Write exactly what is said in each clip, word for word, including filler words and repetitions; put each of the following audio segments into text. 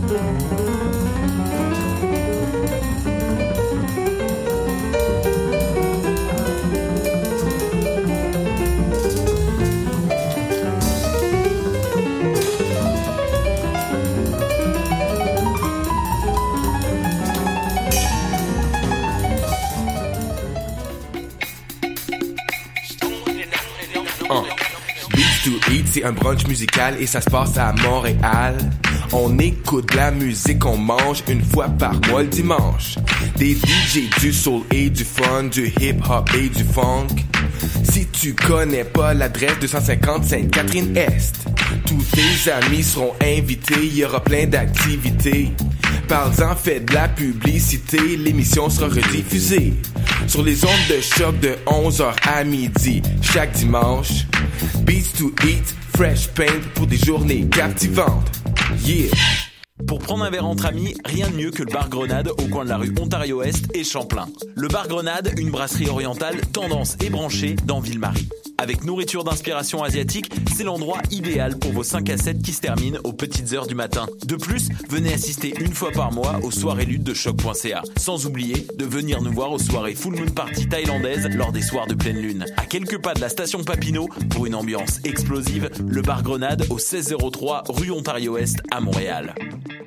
C'est un brunch musical et ça se passe à Montréal. On écoute de la musique, on mange une fois par mois le dimanche. Des D J, du soul et du fun, du hip-hop et du funk. Si tu connais pas l'adresse deux cent cinquante Sainte-Catherine-Est, tous tes amis seront invités, il y aura plein d'activités. Parle-en, fais de la publicité, l'émission sera rediffusée sur les ondes de choc de onze heures à midi chaque dimanche. Beats to eat, fresh paint pour des journées captivantes. Yeah! Pour prendre un verre entre amis, rien de mieux que le bar Grenade au coin de la rue Ontario-Est et Champlain. Le bar Grenade, une brasserie orientale tendance et branchée dans Ville-Marie. Avec nourriture d'inspiration asiatique, c'est l'endroit idéal pour vos cinq à sept qui se terminent aux petites heures du matin. De plus, venez assister une fois par mois aux soirées luttes de choc point c a. Sans oublier de venir nous voir aux soirées Full Moon Party thaïlandaises lors des soirs de pleine lune. À quelques pas de la station Papineau, pour une ambiance explosive, le bar Grenade au seize zéro trois rue Ontario-Est à Montréal.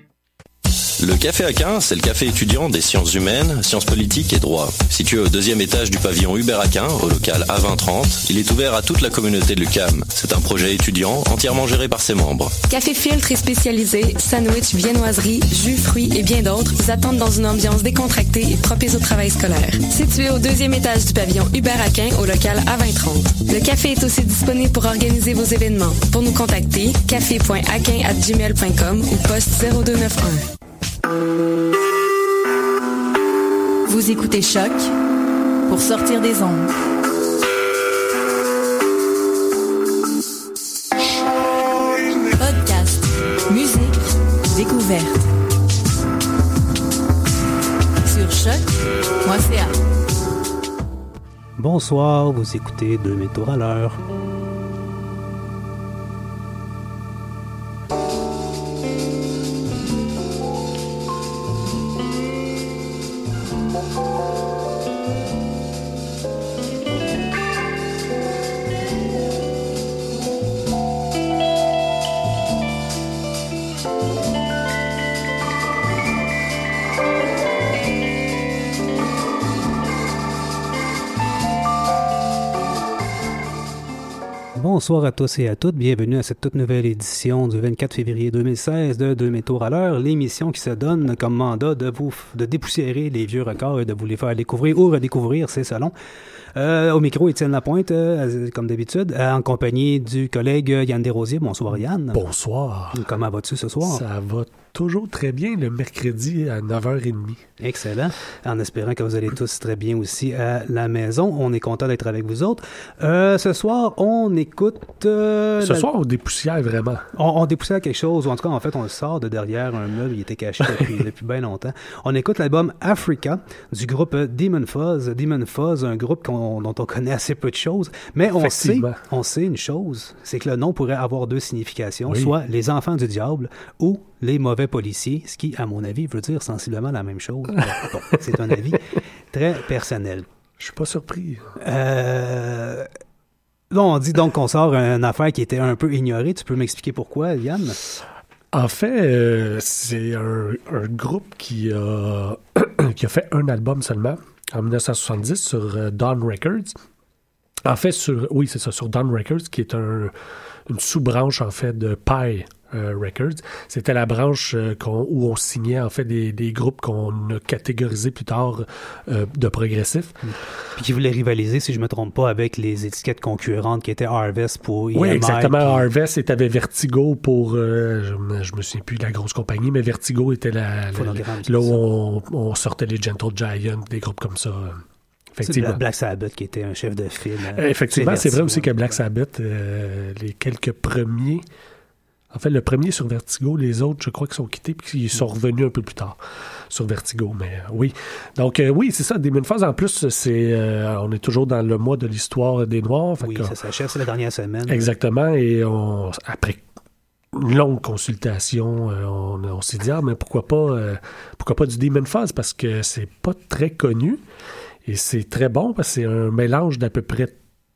Le Café Aquin, c'est le café étudiant des sciences humaines, sciences politiques et droit. Situé au deuxième étage du pavillon Hubert Aquin, au local A vingt trente, il est ouvert à toute la communauté de l'U Q A M. C'est un projet étudiant entièrement géré par ses membres. Café filtre et spécialisé, sandwich, viennoiserie, jus, fruits et bien d'autres vous attendent dans une ambiance décontractée et propice au travail scolaire. Situé au deuxième étage du pavillon Hubert Aquin, au local A vingt trente. Le café est aussi disponible pour organiser vos événements. Pour nous contacter, café point aquin arobase gmail point com ou poste zéro deux neuf un. Vous écoutez Choc pour sortir des ondes. Podcast, musique, découverte. Sur choc point c a. Bonsoir, vous écoutez Deux métaux à l'heure. Bonsoir à tous et à toutes, bienvenue à cette toute nouvelle édition du vingt-quatre février deux mille seize de Deux métaux à l'heure, l'émission qui se donne comme mandat de vous de dépoussiérer les vieux records et de vous les faire découvrir ou redécouvrir, c'est selon. Euh, au micro, Étienne Lapointe, euh, comme d'habitude, euh, en compagnie du collègue Yann Desrosiers. Bonsoir Yann. Bonsoir. Comment vas-tu ce soir? Ça va toujours très bien le mercredi à neuf heures trente. Excellent. En espérant que vous allez tous très bien aussi à la maison. On est content d'être avec vous autres. Euh, ce soir, on écoute... Euh, ce la... soir, on dépoussière vraiment. On, on dépoussière quelque chose, ou en tout cas, en fait, on le sort de derrière un meuble. Il était caché depuis, depuis bien longtemps. On écoute l'album Africa du groupe Demon Fuzz. Demon Fuzz, un groupe qu'on, dont on connaît assez peu de choses. Mais on sait, on sait une chose, c'est que le nom pourrait avoir deux significations, oui. Soit les enfants du diable ou les mauvais policiers, ce qui, à mon avis, veut dire sensiblement la même chose. Bon, c'est un avis très personnel. Je suis pas surpris. Euh... Là, on dit donc qu'on sort une affaire qui était un peu ignorée. Tu peux m'expliquer pourquoi, Yann? En fait, euh, c'est un, un groupe qui a, qui a fait un album seulement, en dix-neuf cent soixante-dix, sur euh, Dawn Records. En fait, sur, oui, c'est ça, sur Dawn Records, qui est un, une sous-branche, en fait, de Pi euh, Records. C'était la branche euh, qu'on, où on signait, en fait, des, des groupes qu'on a catégorisés plus tard euh, de progressifs. Puis qui voulaient rivaliser, si je ne me trompe pas, avec les étiquettes concurrentes qui étaient Harvest pour I M I. Oui, exactement. Puis... Harvest, et tu avais Vertigo pour, euh, je, je me souviens plus de la grosse compagnie, mais Vertigo était la, la, la là où on, on sortait les Gentle Giant, des groupes comme ça. Effectivement. C'est Black Sabbath qui était un chef de file. Euh, effectivement, c'est, c'est vrai aussi que Black Sabbath, euh, les quelques premiers, en fait, le premier sur Vertigo, les autres, je crois qu'ils sont quittés puis ils sont revenus un peu plus tard sur Vertigo, mais euh, oui. Donc, euh, oui, c'est ça, Demon Fuzz, en plus, c'est, euh, on est toujours dans le mois de l'histoire des Noirs. Oui, ça s'achève, c'est la dernière semaine. Exactement, et on, après une longue consultation. Euh, on, on s'est dit, ah, mais pourquoi pas, euh, pourquoi pas du Demon Fuzz? Parce que c'est pas très connu et c'est très bon parce que c'est un mélange d'à peu près,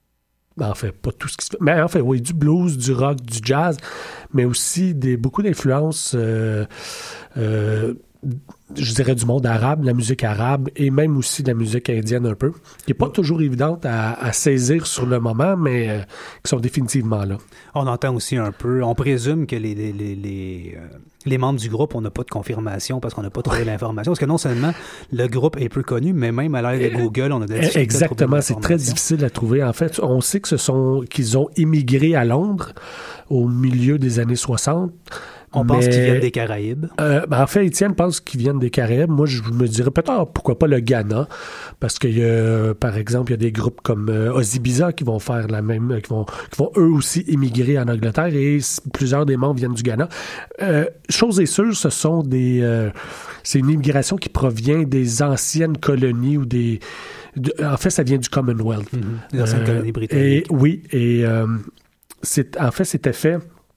en fait, pas tout ce qui se fait, mais en fait, oui, du blues, du rock, du jazz, mais aussi des, beaucoup d'influences, euh, euh, je dirais du monde arabe, de la musique arabe et même aussi de la musique indienne un peu, qui n'est pas toujours évidente à, à saisir sur le moment, mais euh, qui sont définitivement là. On entend aussi un peu, on présume que les, les, les, les, euh, les membres du groupe, on n'a pas de confirmation parce qu'on n'a pas trouvé ouais. l'information. Parce que non seulement le groupe est peu connu, mais même à l'ère de Google, on a des Exactement, c'est très difficile à trouver. En fait, on sait que ce sont qu'ils ont immigré à Londres au milieu des années soixante. On pense mais, qu'ils viennent des Caraïbes. Euh, ben en fait, Étienne pense qu'ils viennent des Caraïbes. Moi, je me dirais peut-être pourquoi pas le Ghana, parce qu'il y a, par exemple, il y a des groupes comme euh, Ozzy-Biza qui vont faire la même, qui vont, qui vont eux aussi immigrer en Angleterre et plusieurs des membres viennent du Ghana. Euh, chose est sûre, ce sont des, euh, c'est une immigration qui provient des anciennes colonies ou des, de, en fait, ça vient du Commonwealth. Mm-hmm. Les anciennes euh, colonies britanniques. Et oui, et euh, c'est, en fait, c'était fait.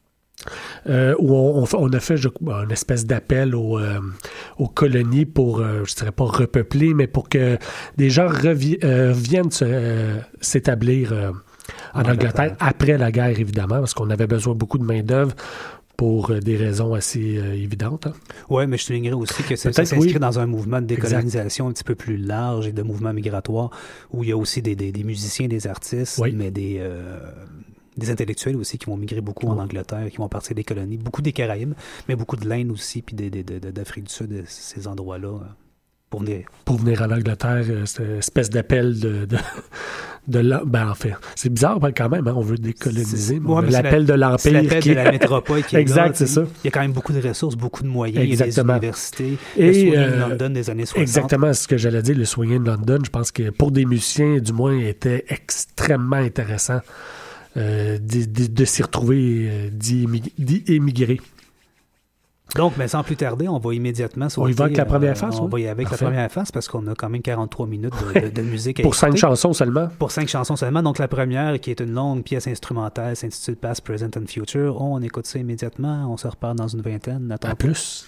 Euh, où on, on a fait je, une espèce d'appel aux, euh, aux colonies pour, euh, je dirais pas repeupler, mais pour que des gens revi- euh, viennent se, euh, s'établir euh, en, en Angleterre, Angleterre après la guerre, évidemment, parce qu'on avait besoin beaucoup de main-d'œuvre pour euh, des raisons assez euh, évidentes. Hein. Oui, mais je soulignerais aussi que ça, ça s'inscrit oui. dans un mouvement de décolonisation exact. Un petit peu plus large et de mouvement migratoire, où il y a aussi des, des, des musiciens, des artistes, oui. mais des... Euh, des intellectuels aussi qui vont migrer beaucoup en Angleterre, qui vont partir des colonies, beaucoup des Caraïbes, mais beaucoup de l'Inde aussi, puis des, des, de, d'Afrique du Sud, de ces endroits-là, pour venir. Pour venir en Angleterre, cette espèce d'appel de... de, de la... Ben, en fait, c'est bizarre quand même, hein, on veut décoloniser, mais ouais, l'appel la, de l'Empire. C'est l'appel qui de la métropole qui est exact, là, c'est ça. Il y a quand même beaucoup de ressources, beaucoup de moyens, exactement. Il y a des universités, et, le Swinging euh, London des années soixante. Exactement, c'est ce que j'allais dire, le Swinging London, je pense que pour des musiciens, du moins, était extrêmement intéressant. Euh, de, de, de s'y retrouver, euh, d'y, émigrer, d'y émigrer. Donc, mais sans plus tarder, on va immédiatement sauter. On y va avec la première phase, euh, On oui. va y aller avec Parfait. La première phase parce qu'on a quand même quarante-trois minutes de, de, de musique à Pour écouter. cinq chansons seulement. Pour cinq chansons seulement. Donc, la première, qui est une longue pièce instrumentale, s'intitule Past, Present and Future. On écoute ça immédiatement. On se repart dans une vingtaine. À plus. plus.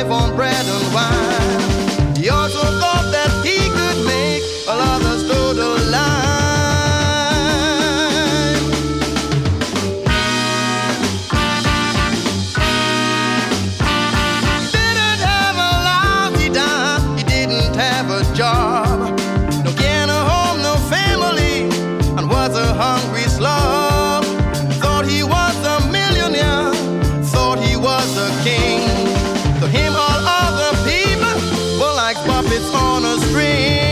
life on bread and wine. He also thought that he could make all others toe the line. Didn't have a lousy dime, he didn't have a job, no can a home, no family, and was a hungry slob. Thought he was a millionaire, thought he was a king. To him all other people were like puppets on a string.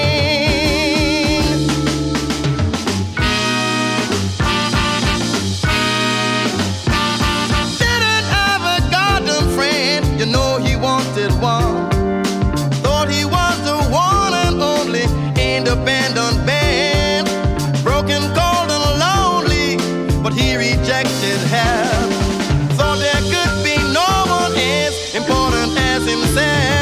Didn't have a goddamn friend, you know he wanted one. Thought he was the one and only independent man. Broken, cold and lonely, but he rejected help. Thought there could be no one as important as himself.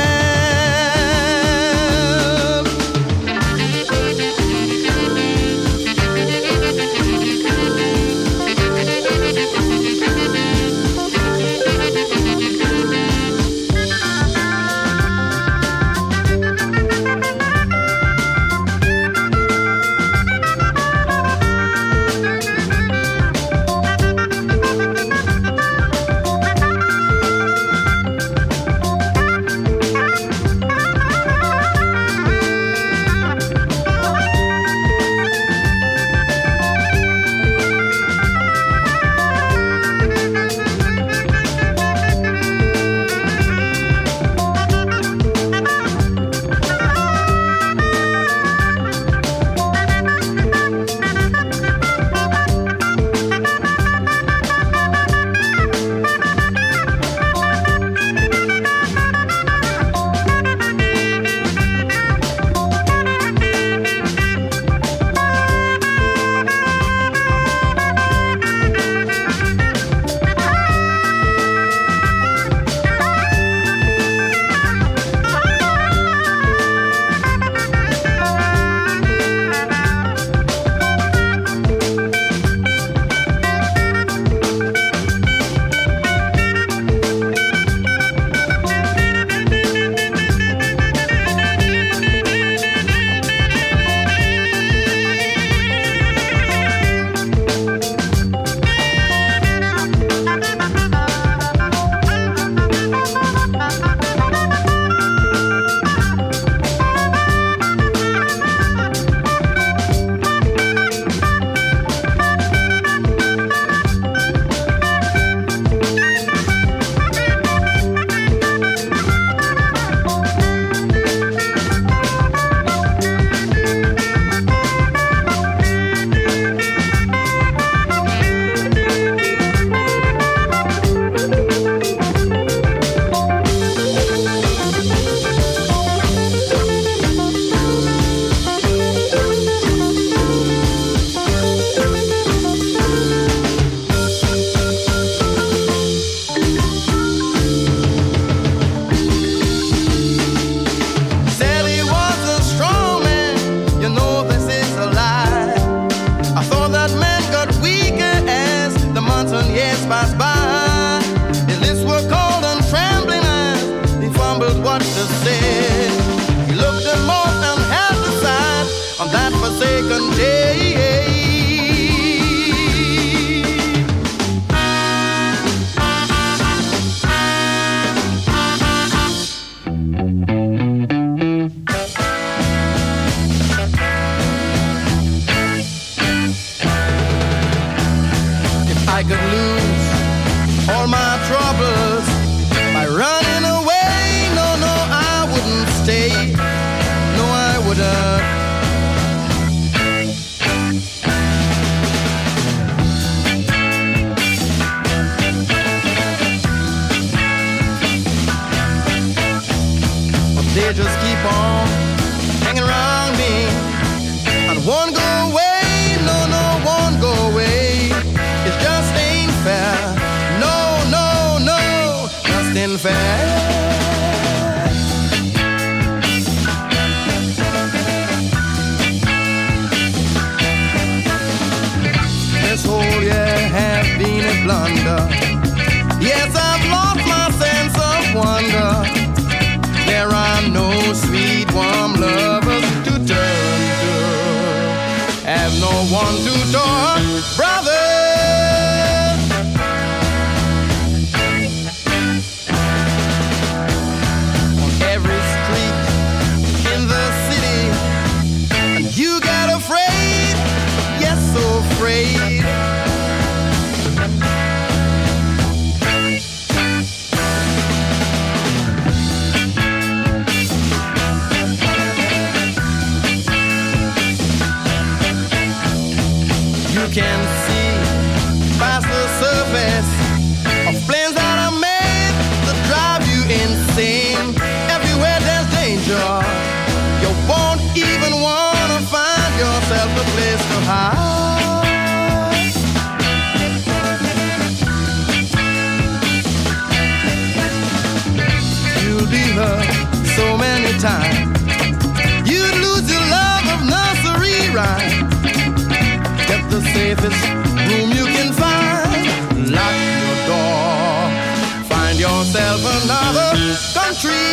I could lose all my troubles by running away. No, no, I wouldn't stay. No, I wouldn't. But they just keep on hanging around me and won't go away. No, no, won't go away. It just ain't fair. No, no, no, just ain't fair. This whole year has been a blunder. Yes, I've lost my sense of wonder. can see past the surface of planes that are made to drive you insane. Everywhere there's danger, you won't even want to find yourself a place to hide. You'll be hurt so many times, you'd lose your love of nursery rhyme. Get the safest room you can find, lock your door, find yourself another country.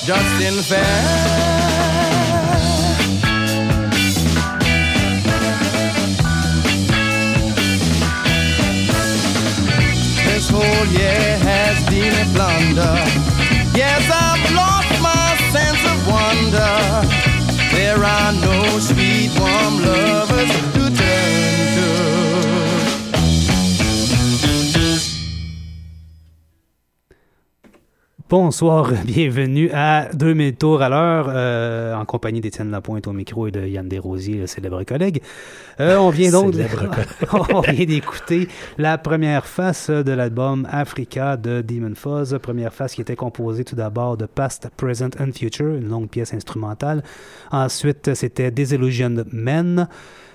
Justin Fair. This whole year has been a blunder. Yes, I've lost my sense of wonder. There are no sweet, warm lovers to turn to. Bonsoir, bienvenue à deux mille tours à l'heure, euh, en compagnie d'Étienne Lapointe au micro et de Yann Desrosiers, le célèbre collègue. Euh, on vient donc on vient d'écouter la première face de l'album Africa de Demon Fuzz, première face qui était composée tout d'abord de Past, Present and Future, une longue pièce instrumentale. Ensuite, c'était Disillusioned Men,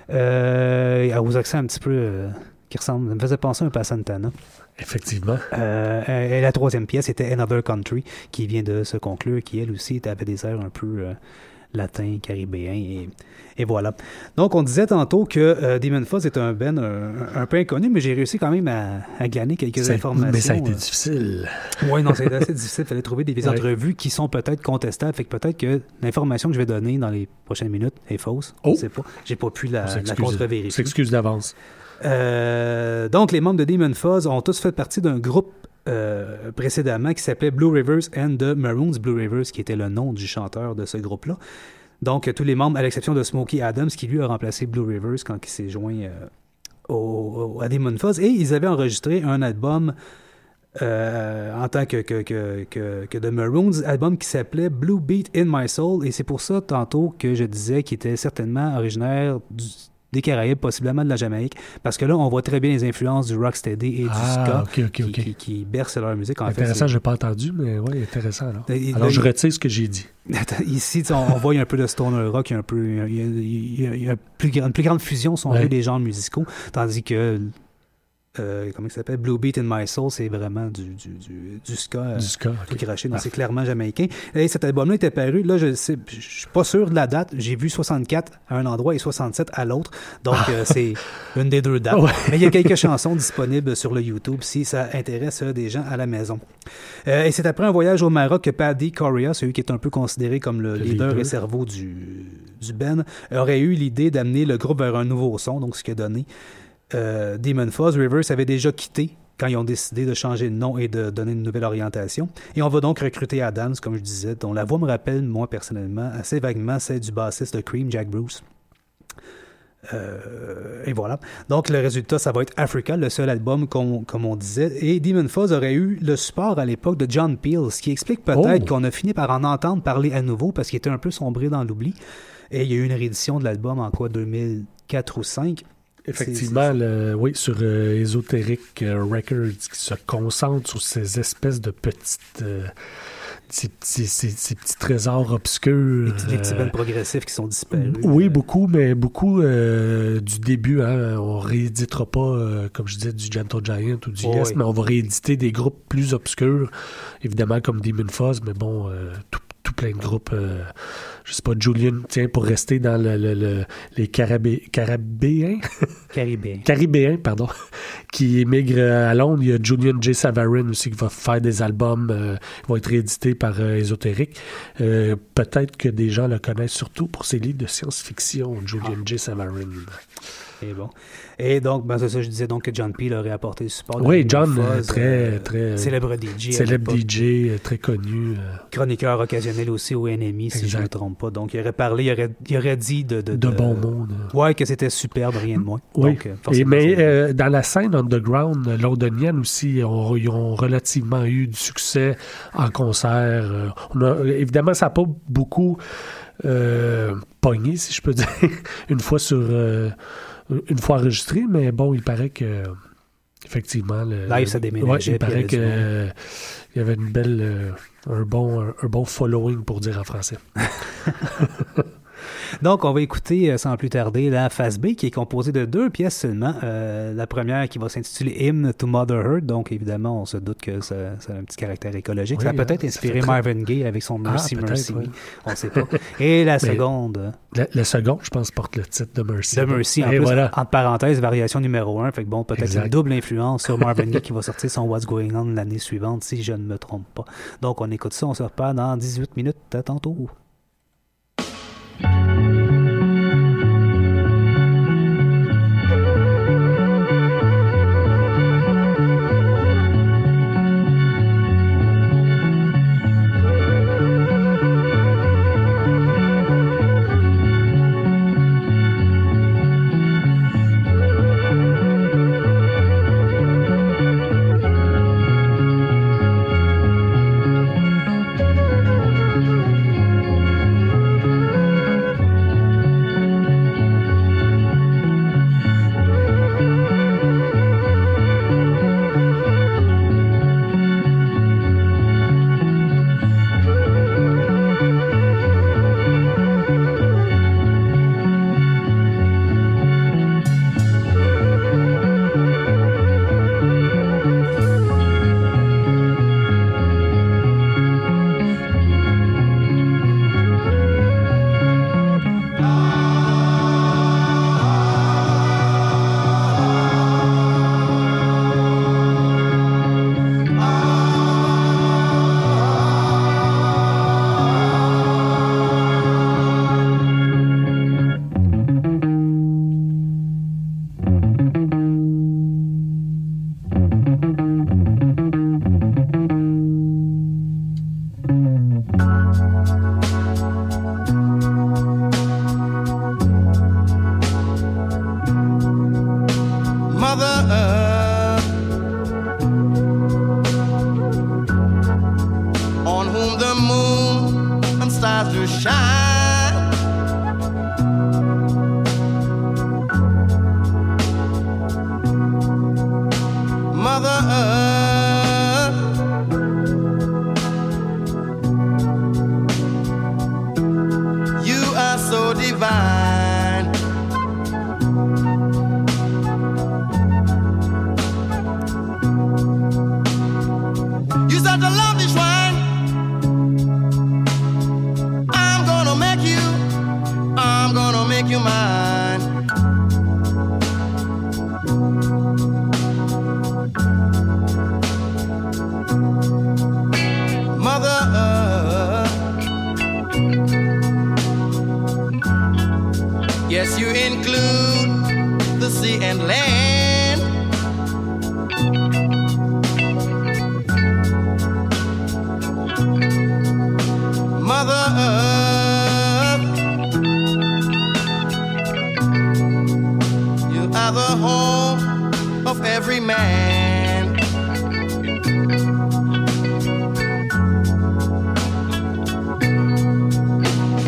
euh, aux accents un petit peu euh, qui ressemblent, ça me faisait penser un peu à Santana. Effectivement. Euh, et la troisième pièce était Another Country, qui vient de se conclure, qui elle aussi avait des airs un peu euh, latins, caribéens, et, et voilà. Donc on disait tantôt que euh, Demon Fuzz est un band un, un peu inconnu, mais j'ai réussi quand même à, à glaner quelques ça, informations. Mais ça a été euh, difficile. Oui, non, c'est assez difficile. Il fallait trouver des, des ouais. entrevues qui sont peut-être contestables. Fait que peut-être que l'information que je vais donner dans les prochaines minutes est fausse. Oh. Je sais pas. J'ai pas pu la, la contre-vérifier. On s'excuse d'avance. Euh, donc, les membres de Demon Fuzz ont tous fait partie d'un groupe euh, précédemment qui s'appelait Blue Rivers and the Maroons. Blue Rivers, qui était le nom du chanteur de ce groupe-là. Donc, tous les membres, à l'exception de Smokey Adams, qui lui a remplacé Blue Rivers quand il s'est joint euh, au, au, à Demon Fuzz. Et ils avaient enregistré un album euh, en tant que, que, que, que, que The Maroons, album qui s'appelait Blue Beat in My Soul. Et c'est pour ça, tantôt, que je disais qu'il était certainement originaire du des Caraïbes, possiblement de la Jamaïque, parce que là, on voit très bien les influences du rocksteady et ah, du ska okay, okay, okay. Qui, qui, qui bercent leur musique. En intéressant, fait, je n'ai pas entendu, mais oui, intéressant. Alors, et, alors là, je retire ce que j'ai dit. Ici, on, on voit il y a un peu de stoner rock, il y a, un peu, il y a, il y a, il y a plus, une plus grande fusion, si on ouais. veut, des genres musicaux, tandis que Euh, comment il s'appelle? Blue Beat in My Soul, c'est vraiment du, du, du, du ska. Du ska, ok. Craché, donc ah. C'est clairement jamaïcain. Et cet album-là était paru, là, je ne suis pas sûr de la date. J'ai vu soixante-quatre à un endroit et soixante-sept à l'autre. Donc, ah. euh, c'est une des deux dates. Ouais. Mais il y a quelques chansons disponibles sur le YouTube si ça intéresse des gens à la maison. Euh, et c'est après un voyage au Maroc que Paddy Correa, celui qui est un peu considéré comme le, le leader, leader et cerveau du, du band, aurait eu l'idée d'amener le groupe vers un nouveau son, donc ce qui a donné Euh, Demon Fuzz. Rivers avait déjà quitté quand ils ont décidé de changer de nom et de donner une nouvelle orientation. Et on va donc recruter Adams, comme je disais, dont la voix me rappelle, moi, personnellement, assez vaguement celle du bassiste de Cream, Jack Bruce. Euh, et voilà. Donc, le résultat, ça va être Africa, le seul album, comme, comme on disait. Et Demon Fuzz aurait eu le support à l'époque de John Peel, ce qui explique peut-être oh. qu'on a fini par en entendre parler à nouveau parce qu'il était un peu sombré dans l'oubli. Et il y a eu une réédition de l'album en quoi, deux mille quatre ou deux mille cinq. Effectivement, c'est, c'est le, oui, sur euh, Esoteric Records, qui se concentre sur ces espèces de petites, euh, ces, petits, ces, ces petits trésors obscurs. Les petits, euh, les petits bands progressifs qui sont disparus. Oui, beaucoup, mais beaucoup euh, du début. Hein, on rééditera pas, euh, comme je disais, du Gentle Giant ou du oh, Yes, oui. mais on va rééditer des groupes plus obscurs, évidemment comme Demon Fuzz, mais bon, euh, tout tout plein de groupes, euh, je sais pas, Julian, tiens, pour rester dans le, le, le, les Carabé, Carabéens, Caribéens, Caribéens, pardon, qui émigrent à Londres. Il y a Julian J. Savarin aussi qui va faire des albums, euh, qui vont être réédités par euh, Esoteric. Euh, peut-être que des gens le connaissent surtout pour ses livres de science-fiction, Julian ah. J. Savarin. Et bon. Et donc, ben, c'est ça, je disais donc que John Peel aurait apporté le support. Oui, John, Fuzz, très, euh, très... Célèbre D J. Célèbre D J, très connu. Euh... Chroniqueur occasionnel aussi au N M I, si exact. Je ne me trompe pas. Donc, il aurait parlé, il aurait, il aurait dit de... De, de, de bons mots. Oui, que c'était superbe, rien de moins. Oui, donc, Et, mais euh, dans la scène underground londonienne aussi, on, ils ont relativement eu du succès en concert. Euh, on a, évidemment, ça n'a pas beaucoup euh, pogné, si je peux dire, une fois sur... Euh, une fois enregistré, mais bon, il paraît que effectivement le, live ça déménageait. Ouais, il paraît qu'il euh, y avait une belle euh, un bon un, un bon following pour dire en français. Donc, on va écouter, euh, sans plus tarder, la phase B, qui est composée de deux pièces seulement. Euh, la première qui va s'intituler Hymn to Mother Earth. Donc, évidemment, on se doute que ça, ça a un petit caractère écologique. Oui, ça a peut-être hein, inspiré très... Marvin Gaye avec son Mercy ah, Mercy. Oui. On ne sait pas. Et la seconde... La, la seconde, je pense, porte le titre de Mercy. De Mercy, en Et plus, voilà. entre parenthèses, variation numéro un. Fait que bon, peut-être exact. une double influence sur Marvin Gaye qui va sortir son What's Going On l'année suivante, si je ne me trompe pas. Donc, on écoute ça, on se repart dans dix-huit minutes. À tantôt.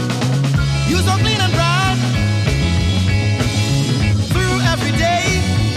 You so clean and bright through every day.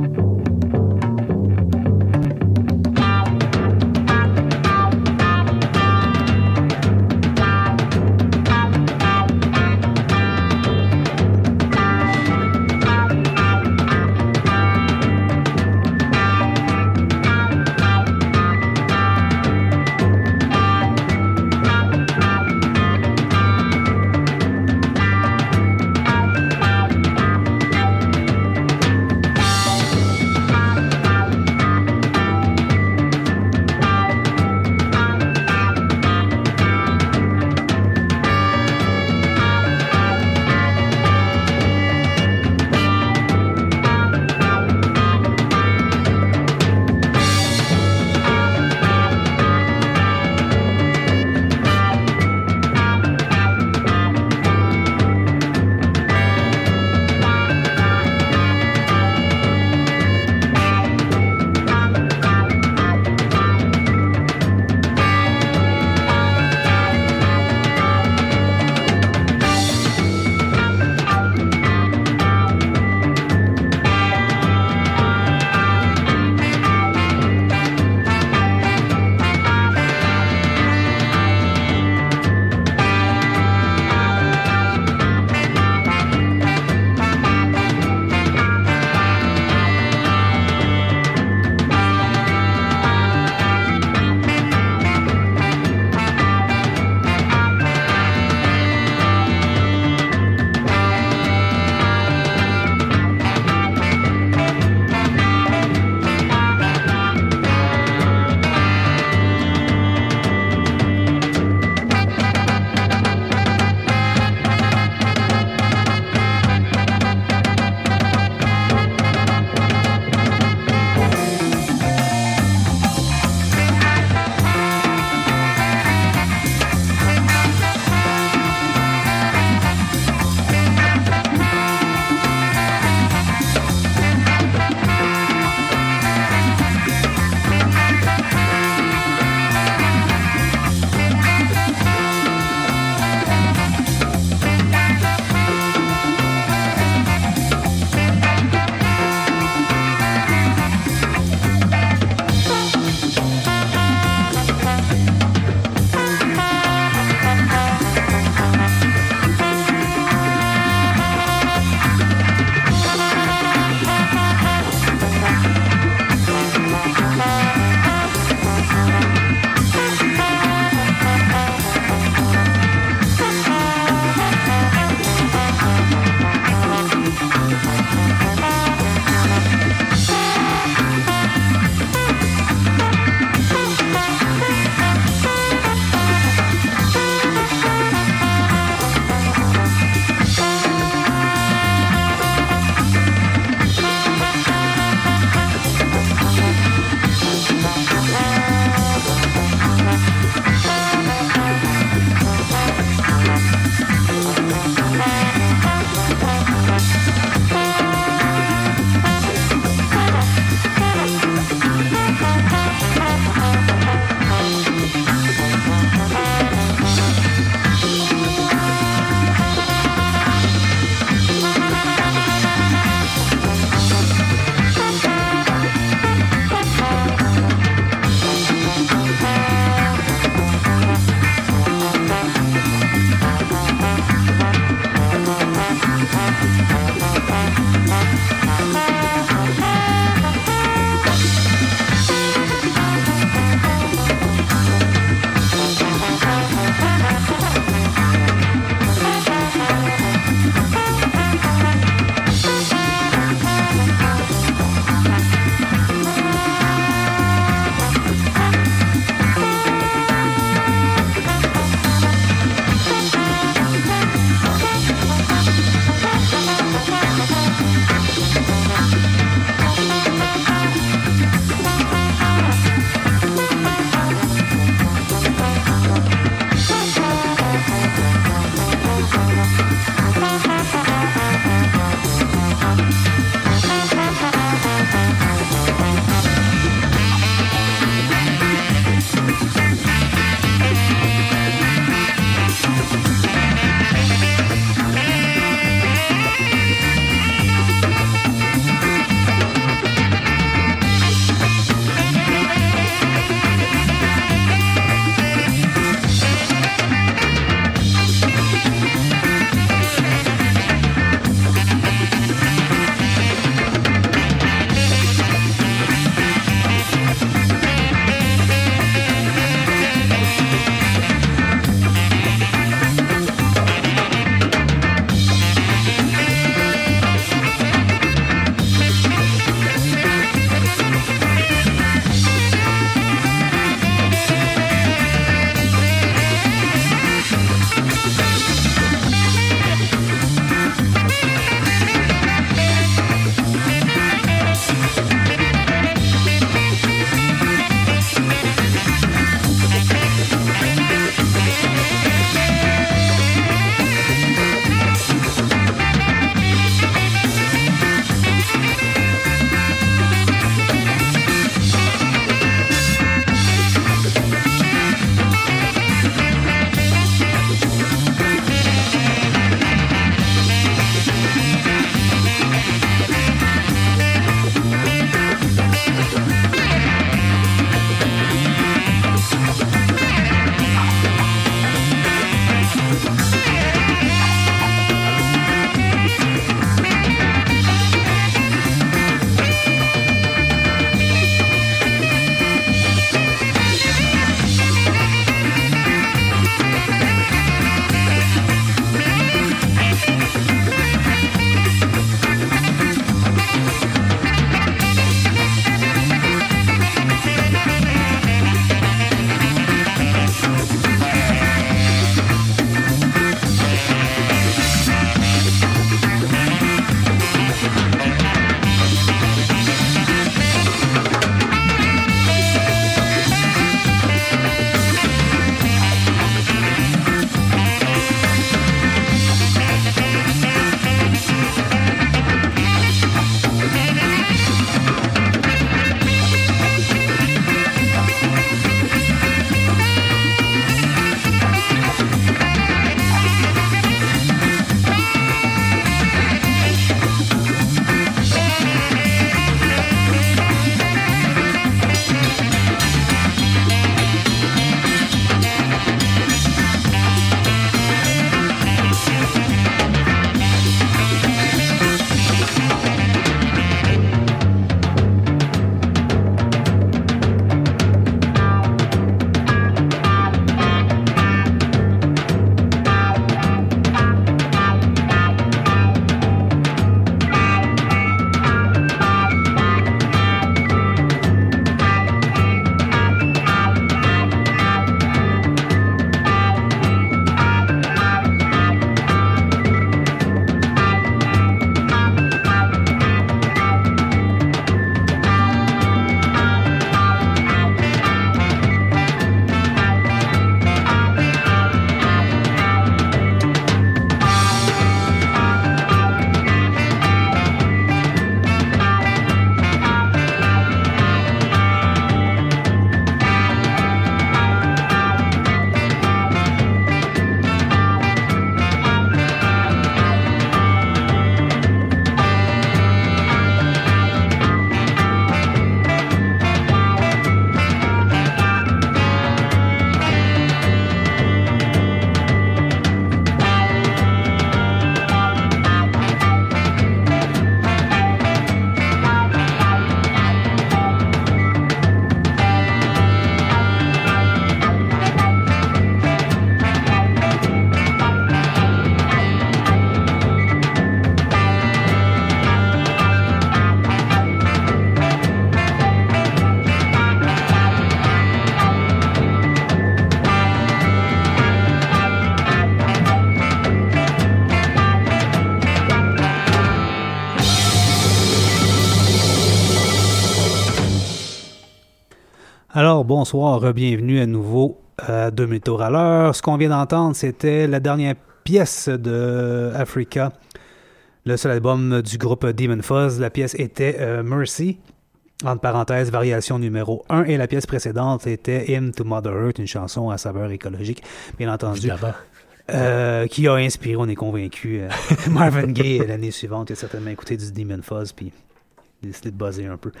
Alors, bonsoir, bienvenue à nouveau à Demi-Tour à l'heure. Ce qu'on vient d'entendre, c'était la dernière pièce de Africa, le seul album du groupe Demon Fuzz. La pièce était euh, Mercy, entre parenthèses, variation numéro un, et la pièce précédente était Hymn to Mother Earth, une chanson à saveur écologique, bien entendu. Évidemment. Euh, qui a inspiré, on est convaincu, euh, Marvin Gaye l'année suivante. Il a certainement écouté du Demon Fuzz, puis décidé de buzzer un peu.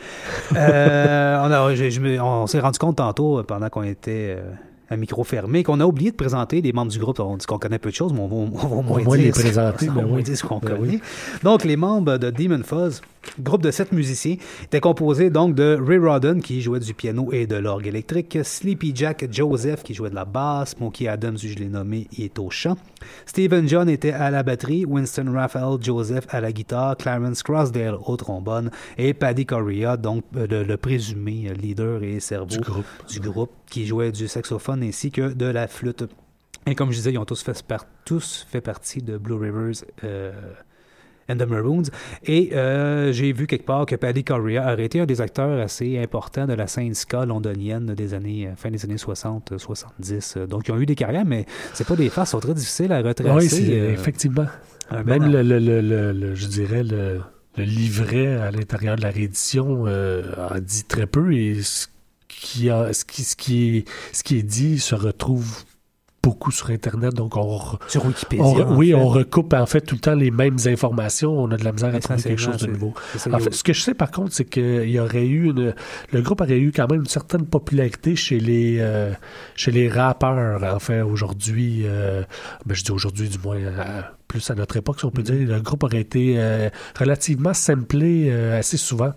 Euh, on, a, je, je me, on s'est rendu compte tantôt, pendant qu'on était euh, à micro fermé, qu'on a oublié de présenter les membres du groupe. On dit qu'on connaît peu de choses, mais on va, on va au moins, on va dire, les présenter, on va ben moins oui. dire ce qu'on Ben connaît. oui. Donc, les membres de Demon Fuzz, groupe de sept musiciens, étaient composés donc de Ray Rodden, qui jouait du piano et de l'orgue électrique, Sleepy Jack Joseph, qui jouait de la basse, Smokey Adams, je l'ai nommé, il est au chant, Stephen John était à la batterie, Winston Raphael Joseph à la guitare, Clarence Crossdale au trombone, et Paddy Correa, donc le, le présumé leader et cerveau Du groupe. du groupe, qui jouait du saxophone ainsi que de la flûte. Et comme je disais, ils ont tous fait, par- tous fait partie de Blue Rivers euh, and the Maroons. Et euh, j'ai vu quelque part que Paddy Correa aurait été un des acteurs assez importants de la scène ska londonienne des années, fin des années soixante soixante-dix. Donc, ils ont eu des carrières, mais c'est pas des faces, sont très difficiles à retracer. Oui, c'est, euh, effectivement. un Même ben le, le, le, le, le- je dirais, le, le livret à l'intérieur de la réédition euh, en dit très peu et ce qui, a, ce, qui, ce, qui est, ce qui est dit se retrouve beaucoup sur Internet, donc on, re- sur Wikipédia. on re- en oui, fait. on recoupe en fait tout le temps les mêmes informations, on a de la misère à trouver quelque chose de c'est- nouveau. c'est ça, En il y a- fait, ce que je sais par contre, c'est qu'il y aurait eu une, le groupe aurait eu quand même une certaine popularité chez les euh, chez les rappeurs. En fait, aujourd'hui, euh, ben, je dis aujourd'hui du moins, euh, plus à notre époque, si on peut Mm-hmm. dire, le groupe aurait été euh, relativement samplé euh, assez souvent.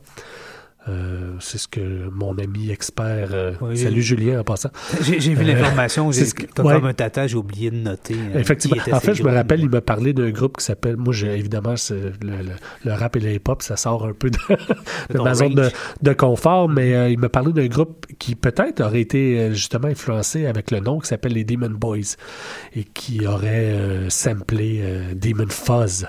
Euh, c'est ce que mon ami expert, euh, Oui, salut j'ai- Julien en passant. J'ai, j'ai vu Euh, l'information, j'ai, c'est ce que- comme, ouais. comme un tata, j'ai oublié de noter. euh, Effectivement. qui était En ces fait, je me groupes. rappelle, il m'a parlé d'un groupe qui s'appelle, moi, j'ai, évidemment, c'est le, le, le rap et le hip-hop, ça sort un peu de, de ton ma zone de, range. de confort, mais euh, il m'a parlé d'un groupe qui peut-être aurait été euh, justement influencé avec le nom qui s'appelle les Demon Boys et qui aurait euh, samplé euh, Demon Fuzz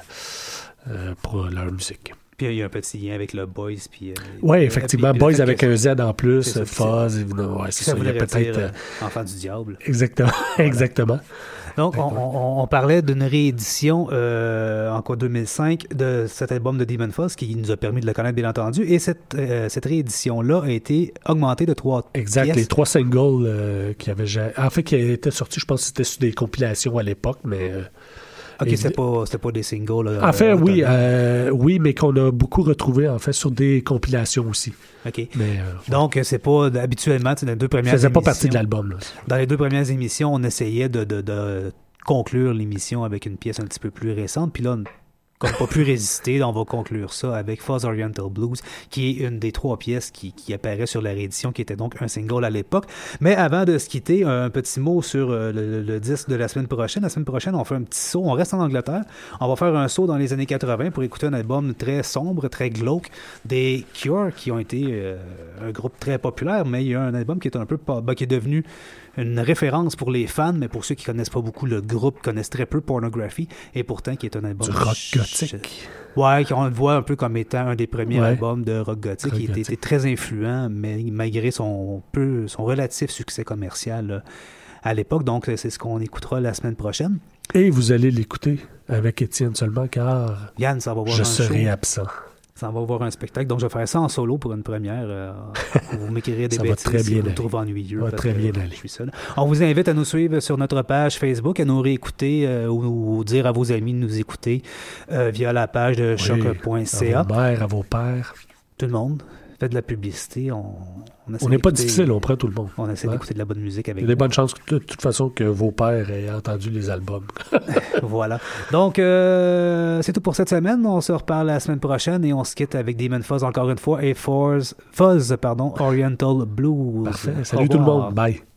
euh, pour leur musique. Puis il y a un petit lien avec le Boys. Puis, euh, Oui, puis- effectivement, puis le Boys fait avec que- un Z en plus, c'est ça, Fuzz, évidemment, ouais, c'est ça ça, il y a voudrait peut-être... dire euh, euh, enfant du diable. exactement, exactement. Donc, on, on, on parlait d'une réédition euh, en quoi deux mille cinq de cet album de Demon Fuzz qui nous a permis de le connaître, bien entendu. Et cette, euh, cette réédition-là a été augmentée de trois Exact, pièces. les trois singles euh, qui avaient ja- en fait qui étaient sortis, je pense que c'était sur des compilations à l'époque, mais euh, Ok, et- c'était pas, c'était pas des singles. là, en fait euh, oui, autonomes. euh, oui, mais qu'on a beaucoup retrouvé en fait sur des compilations aussi. Ok. Mais euh, Donc, c'est pas habituellement, tu sais, dans les deux ça premières faisait pas émissions- partie de l'album. Là. Dans les deux premières émissions, on essayait de, de, de conclure l'émission avec une pièce un petit peu plus récente. Puis là, on- comme pas pu résister, on va conclure ça avec Fuzz Oriental Blues, qui est une des trois pièces qui, qui apparaît sur la réédition, qui était donc un single à l'époque. Mais avant de se quitter, un petit mot sur euh, le, le- le disque de la semaine prochaine. La semaine prochaine, on fait un petit saut. On reste en Angleterre. On va faire un saut dans les années quatre-vingts pour écouter un album très sombre, très glauque des Cure, qui ont été euh, un groupe très populaire, mais il y a un album qui est un peu pas- ben, qui est devenu une référence pour les fans, mais pour ceux qui connaissent pas beaucoup le groupe, connaissent très peu Pornography, et pourtant qui est un album Du rock je- gothique. Ouais, qu'on le voit un peu comme étant un des premiers Ouais. albums de rock gothique. Rock Il était, gothique. était très influent, mais malgré son peu, son relatif succès commercial là, à l'époque. Donc, c'est ce qu'on écoutera la semaine prochaine. Et vous allez l'écouter avec Étienne seulement car Yann, ça va voir je un serai show. absent. Ça va voir un spectacle. Donc, je vais faire ça en solo pour une première. Euh, vous m'écrirez des Ça va bêtises très si bien vous me aller. trouvez ennuyeux. Ça va parce très que bien aller. Je suis seul. On vous invite à nous suivre sur notre page Facebook, à nous réécouter euh, ou, ou dire à vos amis de nous écouter euh, via la page de Oui, choc point c a. à vos mères, à vos pères. Tout le monde fait de la publicité. On, on essaie On n'est pas d'écouter- difficile, on prend tout le monde. On essaie Ouais. d'écouter de la bonne musique Il avec y a des nous. bonnes chances que, de toute façon que vos pères aient entendu les albums. Voilà. Donc, euh, c'est tout pour cette semaine. On se reparle la semaine prochaine et on se quitte avec Demon Fuzz encore une fois et Fuzz, Fuzz pardon, Oriental Blues. Parfait. Au Salut tout le revoir. monde. Bye.